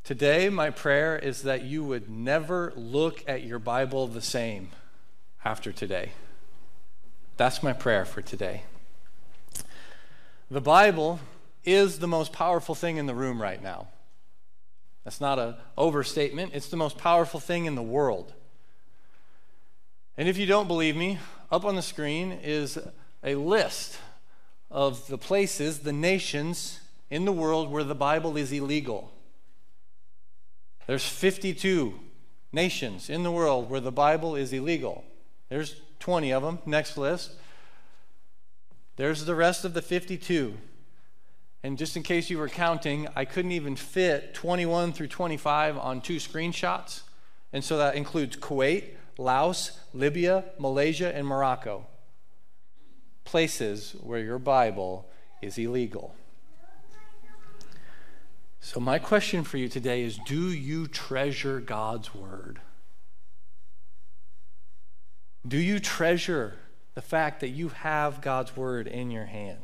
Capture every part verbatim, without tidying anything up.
Today, my prayer is that you would never look at your Bible the same after today. That's my prayer for today. The Bible is the most powerful thing in the room right now. That's not an overstatement. It's the most powerful thing in the world. And if you don't believe me, up on the screen is a list of the places, the nations in the world where the Bible is illegal. There's fifty-two nations in the world where the Bible is illegal. There's twenty of them. Next list. There's the rest of the fifty-two. And just in case you were counting, I couldn't even fit twenty-one through twenty-five on two screenshots. And so that includes Kuwait, Laos, Libya, Malaysia, and Morocco. Places where your Bible is illegal. So my question for you today is, do you treasure God's word? Do you treasure the fact that you have God's word in your hand?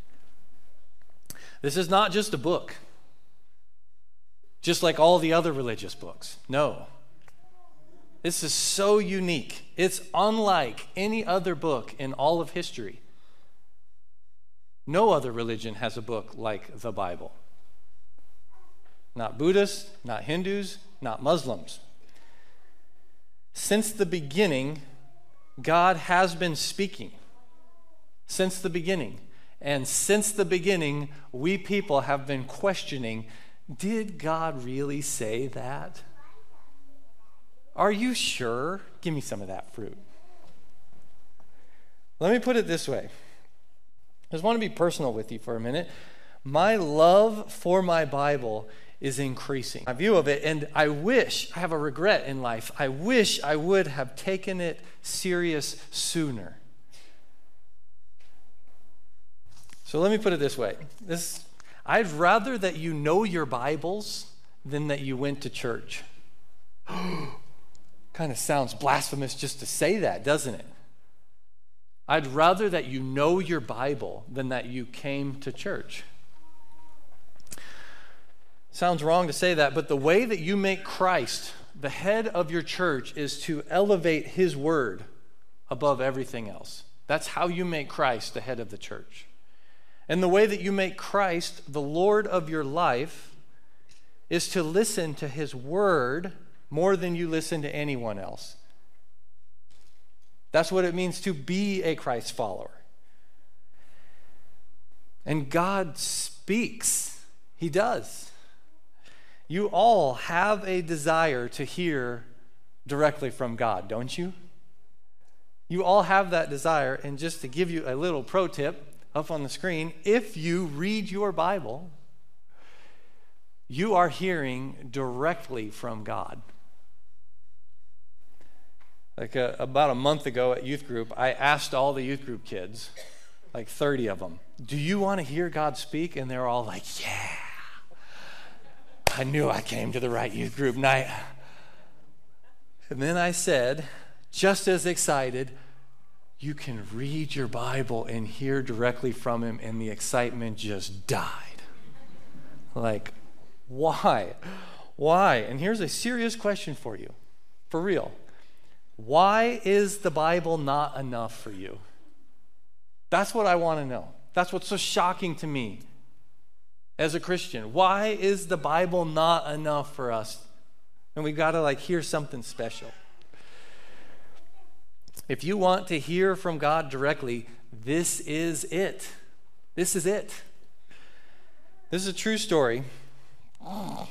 This is not just a book, just like all the other religious books. No. This is so unique. It's unlike any other book in all of history. No other religion has a book like the Bible. Not Buddhists, not Hindus, not Muslims. Since the beginning, God has been speaking. Since the beginning. And since the beginning, we people have been questioning, did God really say that? Are you sure? Give me some of that fruit. Let me put it this way. I just want to be personal with you for a minute. My love for my Bible is increasing. My view of it, and I wish, I have a regret in life, I wish I would have taken it serious sooner. So let me put it this way. This, I'd rather that you know your Bibles than that you went to church. Kind of sounds blasphemous just to say that, doesn't it? I'd rather that you know your Bible than that you came to church. Sounds wrong to say that, but the way that you make Christ the head of your church is to elevate his word above everything else. That's how you make Christ the head of the church. And the way that you make Christ the Lord of your life is to listen to his word more than you listen to anyone else. That's what it means to be a Christ follower. And God speaks. He does. You all have a desire to hear directly from God, don't you? You all have that desire, and just to give you a little pro tip up on the screen, if you read your Bible, you are hearing directly from God. Like a, about a month ago at youth group, I asked all the youth group kids, like thirty of them, do you want to hear God speak? And they're all like, yeah. I knew I came to the right youth group night. And then I said, just as excited, you can read your Bible and hear directly from him, and the excitement just died. Like, why? Why? And here's a serious question for you, for real. Why is the Bible not enough for you? That's what I want to know. That's what's so shocking to me as a Christian. Why is the Bible not enough for us? And we've got to like hear something special. If you want to hear from God directly, this is it. This is it. This is a true story. Oh.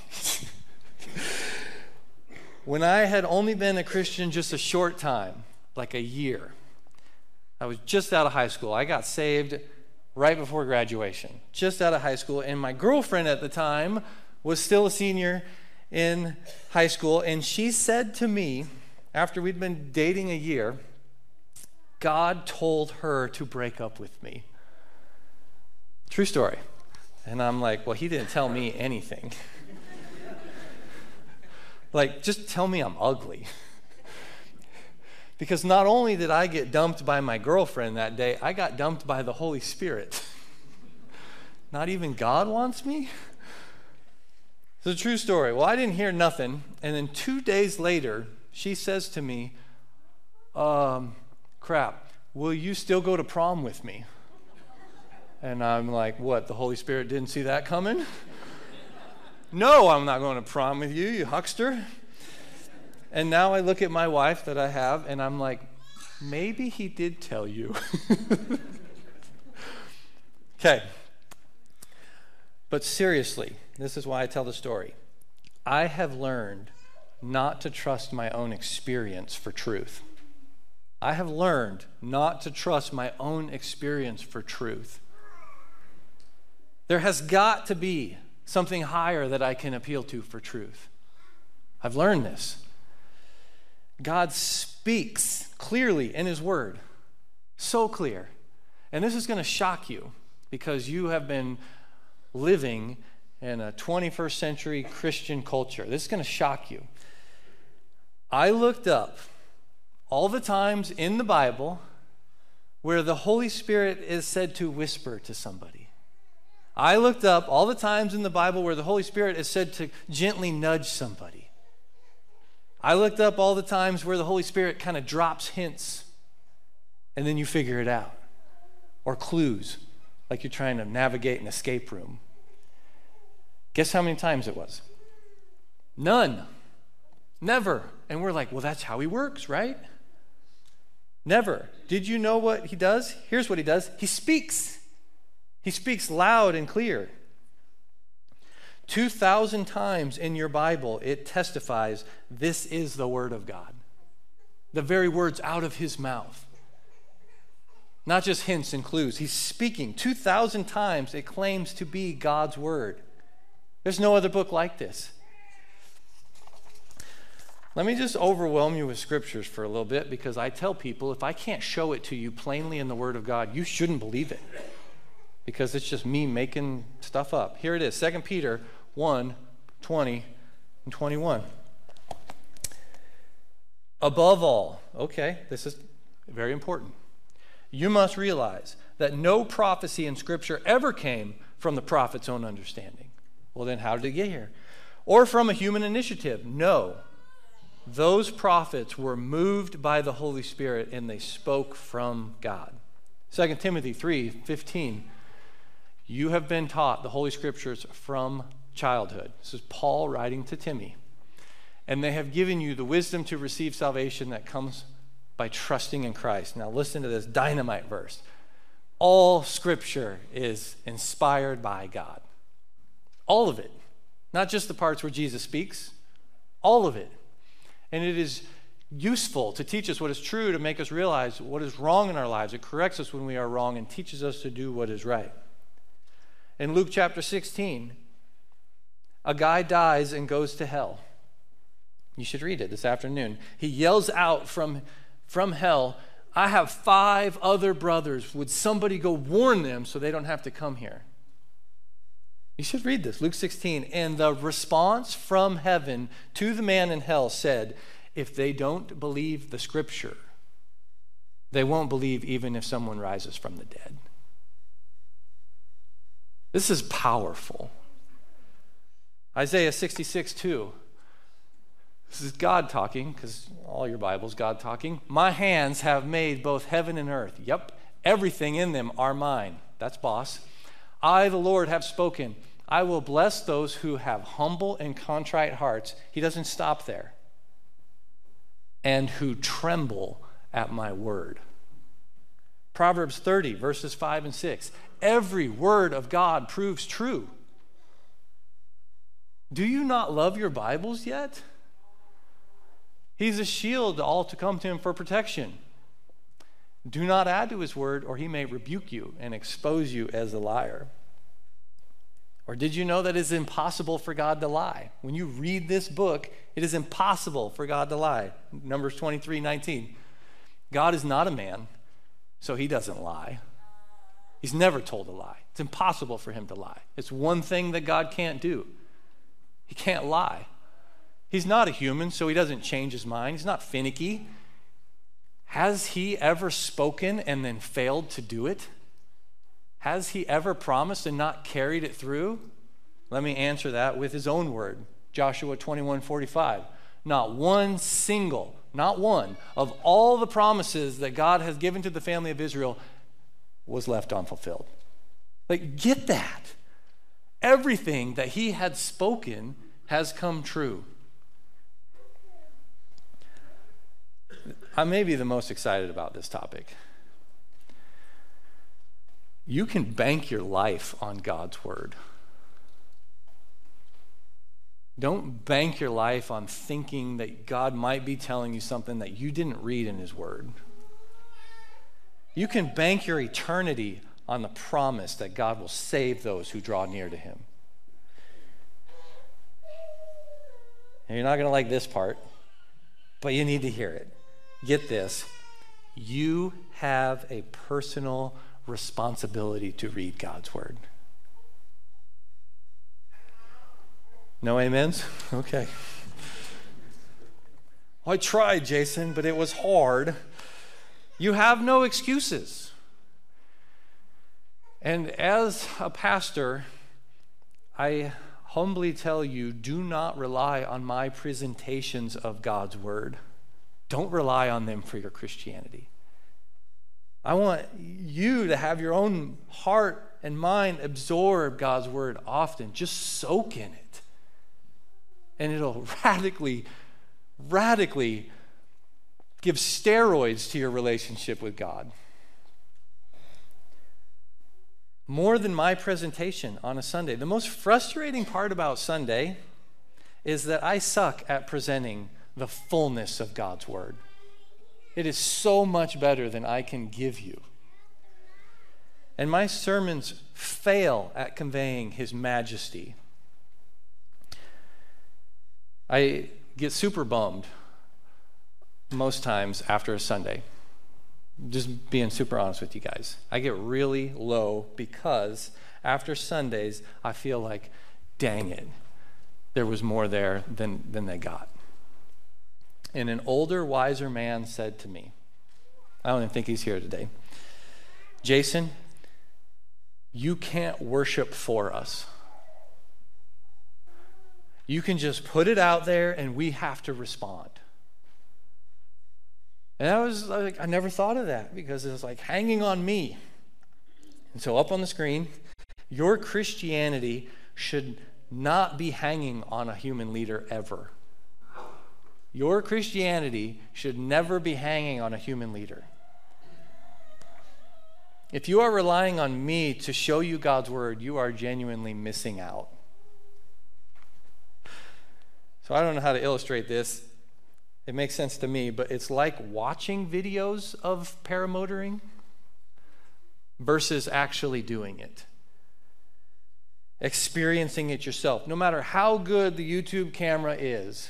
When I had only been a Christian just a short time, like a year, I was just out of high school. I got saved right before graduation, just out of high school, and my girlfriend at the time was still a senior in high school, and she said to me, after we'd been dating a year, God told her to break up with me. True story. And I'm like, well, he didn't tell me anything. Like, just tell me I'm ugly. Because not only did I get dumped by my girlfriend that day, I got dumped by the Holy Spirit. Not even God wants me? It's a true story. Well, I didn't hear nothing. And then two days later, she says to me, um, crap, will you still go to prom with me? And I'm like, what, the Holy Spirit didn't see that coming? No, I'm not going to prom with you, you huckster. And now I look at my wife that I have, and I'm like, maybe he did tell you. Okay. But seriously, this is why I tell the story. I have learned not to trust my own experience for truth. I have learned not to trust my own experience for truth. There has got to be something higher that I can appeal to for truth. I've learned this. God speaks clearly in his word. So clear. And this is going to shock you because you have been living in a twenty-first century Christian culture. This is going to shock you. I looked up all the times in the Bible where the Holy Spirit is said to whisper to somebody. I looked up all the times in the Bible where the Holy Spirit is said to gently nudge somebody. I looked up all the times where the Holy Spirit kind of drops hints and then you figure it out. Or clues, like you're trying to navigate an escape room. Guess how many times it was? None. Never. And we're like, well, that's how he works, right? Never. Did you know what he does? Here's what he does. He speaks. He speaks loud and clear. two thousand times in your Bible, it testifies, this is the word of God. The very words out of his mouth. Not just hints and clues. He's speaking. two thousand times it claims to be God's word. There's no other book like this. Let me just overwhelm you with scriptures for a little bit because I tell people if I can't show it to you plainly in the word of God, you shouldn't believe it because it's just me making stuff up. Here it is, Second Peter one, twenty and twenty-one. Above all, okay, this is very important. You must realize that no prophecy in Scripture ever came from the prophet's own understanding. Well, then how did it get here? Or from a human initiative? No. Those prophets were moved by the Holy Spirit and they spoke from God. Second Timothy three fifteen. You have been taught the Holy Scriptures from childhood. This is Paul writing to Timothy. And they have given you the wisdom to receive salvation that comes by trusting in Christ. Now listen to this dynamite verse. All Scripture is inspired by God. All of it. Not just the parts where Jesus speaks. All of it. And it is useful to teach us what is true, to make us realize what is wrong in our lives. It corrects us when we are wrong and teaches us to do what is right. In Luke chapter sixteen, a guy dies and goes to hell. You should read it this afternoon. He yells out from, from hell, I have five other brothers. Would somebody go warn them so they don't have to come here? You should read this, Luke sixteen. And the response from heaven to the man in hell said, if they don't believe the Scripture, they won't believe even if someone rises from the dead. This is powerful. Isaiah sixty-six two. This is God talking, because all your Bible's God talking. My hands have made both heaven and earth. Yep, everything in them are mine. That's boss. I, the Lord, have spoken. I will bless those who have humble and contrite hearts. He doesn't stop there. And who tremble at my word. Proverbs thirty, verses five and six. Every word of God proves true. Do you not love your Bibles yet? He's a shield to all to come to him for protection. Do not add to his word, or he may rebuke you and expose you as a liar. Or did you know that it is impossible for God to lie? When you read this book, it is impossible for God to lie. Numbers twenty-three nineteen. God is not a man, so he doesn't lie. He's never told a lie. It's impossible for him to lie. It's one thing that God can't do. He can't lie. He's not a human, so he doesn't change his mind. He's not finicky. Has he ever spoken and then failed to do it? Has he ever promised and not carried it through? Let me answer that with his own word. Joshua twenty-one forty-five. Not one single, not one, of all the promises that God has given to the family of Israel was left unfulfilled. Like, get that. Everything that he had spoken has come true. I may be the most excited about this topic. You can bank your life on God's word. Don't bank your life on thinking that God might be telling you something that you didn't read in his word. You can bank your eternity on the promise that God will save those who draw near to him. And you're not going to like this part, but you need to hear it. Get this. You have a personal responsibility to read God's word. No amens? Okay. Well, I tried, Jason, but it was hard. You have no excuses. And as a pastor, I humbly tell you, do not rely on my presentations of God's word. Don't rely on them for your Christianity. I want you to have your own heart and mind absorb God's word often. Just soak in it. And it'll radically, radically give steroids to your relationship with God. More than my presentation on a Sunday. The most frustrating part about Sunday is that I suck at presenting the fullness of God's word. It is so much better than I can give you. And my sermons fail at conveying his majesty. I get super bummed most times after a Sunday. Just being super honest with you guys. I get really low because after Sundays, I feel like, dang it, there was more there than, than they got. And an older, wiser man said to me, I don't even think he's here today, Jason, you can't worship for us. You can just put it out there and we have to respond. And I was like, I never thought of that because it was like hanging on me. And so up on the screen, your Christianity should not be hanging on a human leader ever. Your Christianity should never be hanging on a human leader. If you are relying on me to show you God's word, you are genuinely missing out. So I don't know how to illustrate this. It makes sense to me, but it's like watching videos of paramotoring versus actually doing it. Experiencing it yourself. No matter how good the YouTube camera is,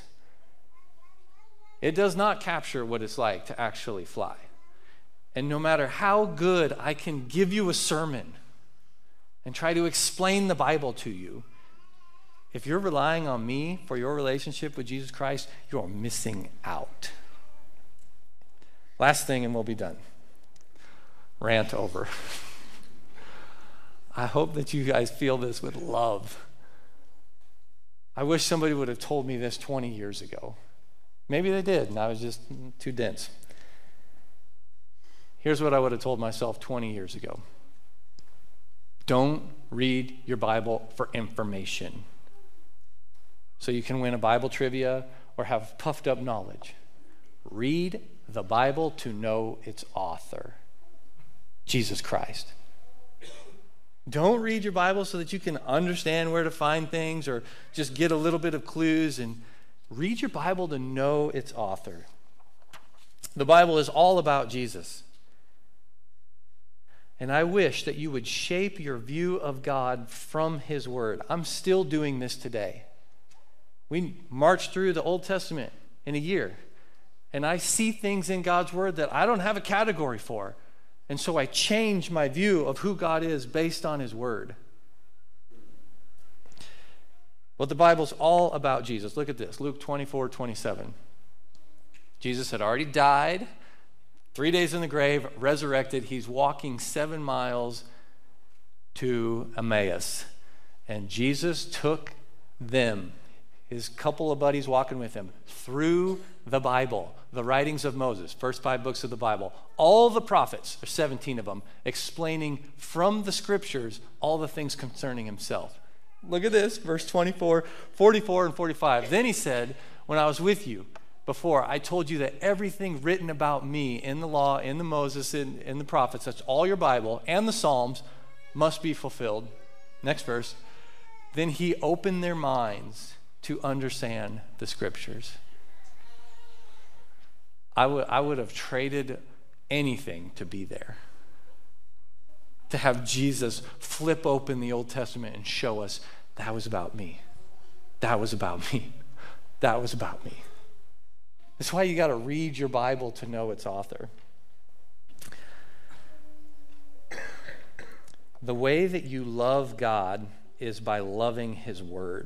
it does not capture what it's like to actually fly. And no matter how good I can give you a sermon and try to explain the Bible to you, if you're relying on me for your relationship with Jesus Christ, you're missing out. Last thing, and we'll be done. Rant over. I hope that you guys feel this with love. I wish somebody would have told me this twenty years ago. Maybe they did, and I was just too dense. Here's what I would have told myself twenty years ago. Don't read your Bible for information, so you can win a Bible trivia or have puffed up knowledge. Read the Bible to know its author, Jesus Christ. Don't read your Bible so that you can understand where to find things or just get a little bit of clues. And read your Bible to know its author. The Bible is all about Jesus. And I wish that you would shape your view of God from his word. I'm still doing this today. We marched through the Old Testament in a year, and I see things in God's word that I don't have a category for. And so I change my view of who God is based on his word. But the Bible's all about Jesus. Look at this, Luke twenty-four twenty-seven. Jesus had already died, three days in the grave, resurrected. He's walking seven miles to Emmaus. And Jesus took them, his couple of buddies walking with him, through the Bible, the writings of Moses, first five books of the Bible, all the prophets, there's seventeen of them, explaining from the scriptures all the things concerning himself. Look at this, verse twenty-four, forty-four, and forty-five. Then he said, when I was with you before, I told you that everything written about me in the law, in the Moses, in, in the prophets, that's all your Bible, and the Psalms, must be fulfilled. Next verse. Then he opened their minds to understand the scriptures. I would I would have traded anything to be there. To have Jesus flip open the Old Testament and show us that was about me. That was about me. That was about me. That's why you got to read your Bible to know its author. The way that you love God is by loving his word.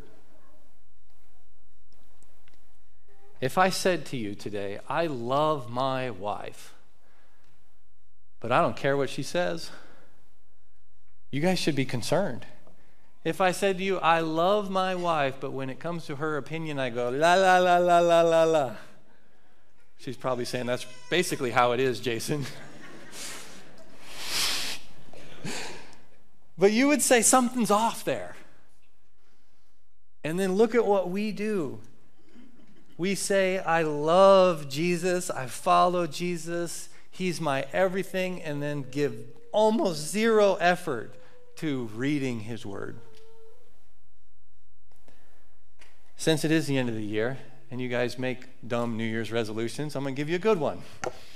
If I said to you today, I love my wife, but I don't care what she says, you guys should be concerned. If I said to you, I love my wife, but when it comes to her opinion, I go, la, la, la, la, la, la, la. She's probably saying, that's basically how it is, Jason. But you would say something's off there. And then look at what we do. We say, I love Jesus, I follow Jesus, he's my everything, and then give almost zero effort to reading his word. Since it is the end of the year, and you guys make dumb New Year's resolutions, I'm going to give you a good one.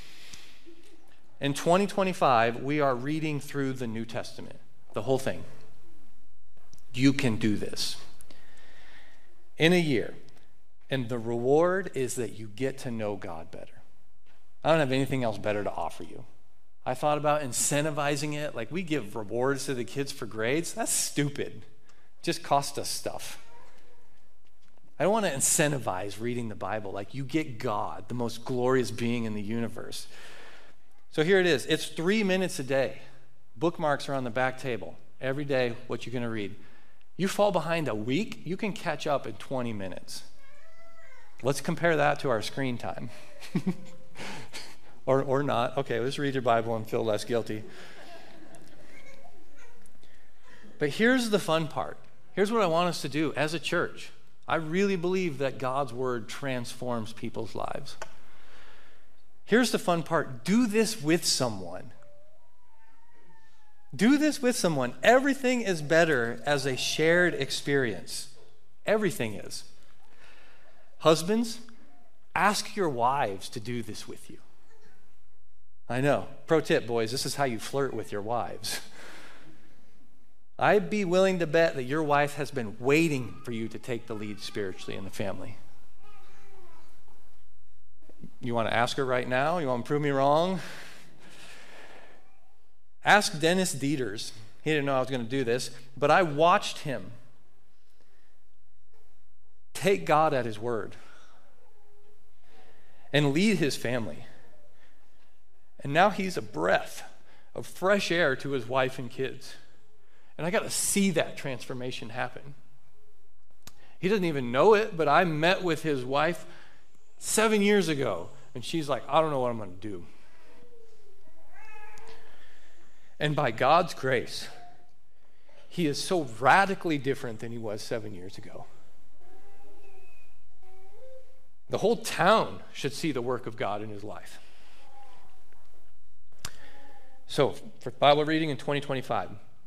In twenty twenty-five, we are reading through the New Testament, the whole thing. You can do this in a year. And the reward is that you get to know God better. I don't have anything else better to offer you. I thought about incentivizing it. Like we give rewards to the kids for grades. That's stupid. It just costs us stuff. I don't want to incentivize reading the Bible. Like you get God, the most glorious being in the universe. So here it is. It's three minutes a day. Bookmarks are on the back table. Every day, what you're going to read. You fall behind a week, you can catch up in twenty minutes. Let's compare that to our screen time. or or not. Okay, let's read your Bible and feel less guilty. But here's the fun part. Here's what I want us to do as a church. I really believe that God's word transforms people's lives. Here's the fun part. Do this with someone. Do this with someone. Everything is better as a shared experience. Everything is. Husbands, ask your wives to do this with you. I know. Pro tip, boys, this is how you flirt with your wives. I'd be willing to bet that your wife has been waiting for you to take the lead spiritually in the family. You want to ask her right now? You want to prove me wrong? Ask Dennis Dieters. He didn't know I was going to do this, but I watched him take God at his word and lead his family. And now he's a breath of fresh air to his wife and kids. And I got to see that transformation happen. He doesn't even know it, but I met with his wife seven years ago, and she's like, I don't know what I'm going to do. And by God's grace, he is so radically different than he was seven years ago. The whole town should see the work of God in his life. So, for Bible reading in twenty twenty-five,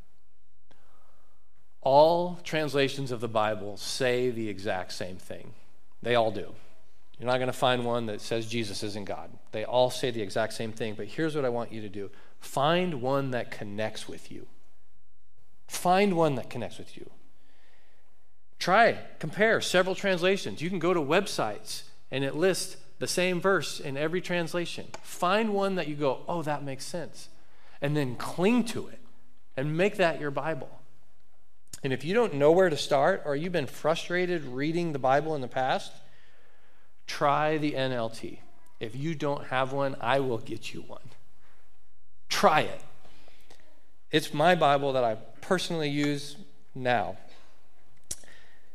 all translations of the Bible say the exact same thing. They all do. You're not going to find one that says Jesus isn't God. They all say the exact same thing, but here's what I want you to do. Find one that connects with you. Find one that connects with you. Try, compare several translations. You can go to websites and it lists the same verse in every translation. Find one that you go, oh, that makes sense. And then cling to it and make that your Bible. And if you don't know where to start, or you've been frustrated reading the Bible in the past, try the N L T. If you don't have one, I will get you one. Try it. It's my Bible that I personally use now.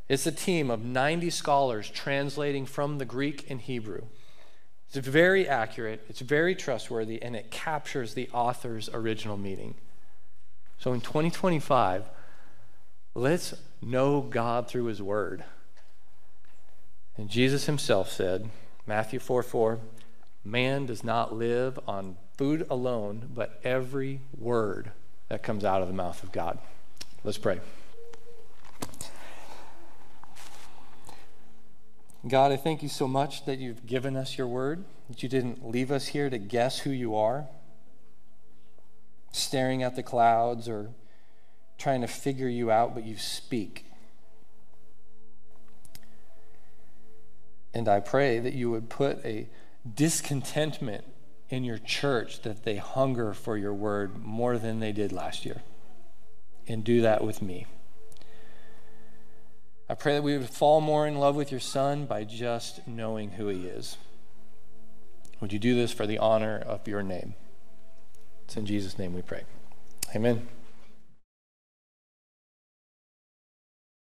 It's a team of ninety scholars translating from the Greek and Hebrew. It's very accurate, it's very trustworthy, and it captures the author's original meaning. So in twenty twenty-five, let's know God through his word. And Jesus himself said, Matthew four four, man does not live on food alone, but every word that comes out of the mouth of God. Let's pray. God, I thank you so much that you've given us your word, that you didn't leave us here to guess who you are, staring at the clouds or trying to figure you out, but you speak. And I pray that you would put a discontentment in your church, that they hunger for your word more than they did last year. And do that with me. I pray that we would fall more in love with your Son by just knowing who he is. Would you do this for the honor of your name? It's in Jesus' name we pray. Amen.